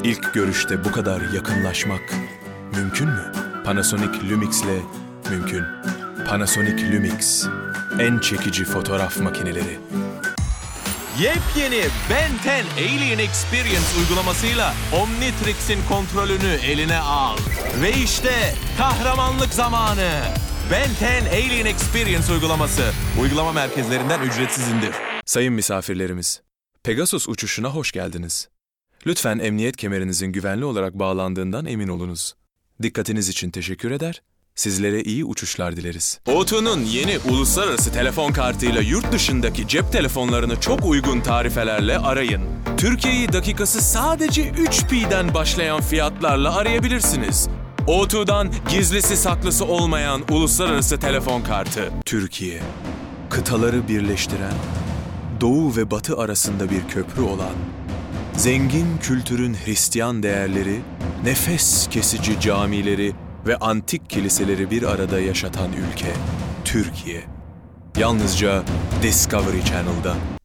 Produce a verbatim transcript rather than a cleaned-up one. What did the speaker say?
İlk görüşte bu kadar yakınlaşmak mümkün mü? Panasonic Lumix'le mümkün. Panasonic Lumix, en çekici fotoğraf makineleri. Yepyeni Ben on Alien Experience uygulamasıyla Omnitrix'in kontrolünü eline al. Ve işte kahramanlık zamanı. Ben on Alien Experience uygulaması. Uygulama merkezlerinden ücretsiz indir. Sayın misafirlerimiz, Pegasus uçuşuna hoş geldiniz. Lütfen emniyet kemerinizin güvenli olarak bağlandığından emin olunuz. Dikkatiniz için teşekkür eder, sizlere iyi uçuşlar dileriz. O T'nun yeni uluslararası telefon kartıyla yurt dışındaki cep telefonlarını çok uygun tarifelerle arayın. Türkiye'yi dakikası sadece üç pi'den başlayan fiyatlarla arayabilirsiniz. O T'dan gizlisi saklısı olmayan uluslararası telefon kartı. Türkiye, kıtaları birleştiren, doğu ve batı arasında bir köprü olan, zengin kültürün Hristiyan değerleri, nefes kesici camileri ve antik kiliseleri bir arada yaşatan ülke, Türkiye. Yalnızca Discovery Channel'da.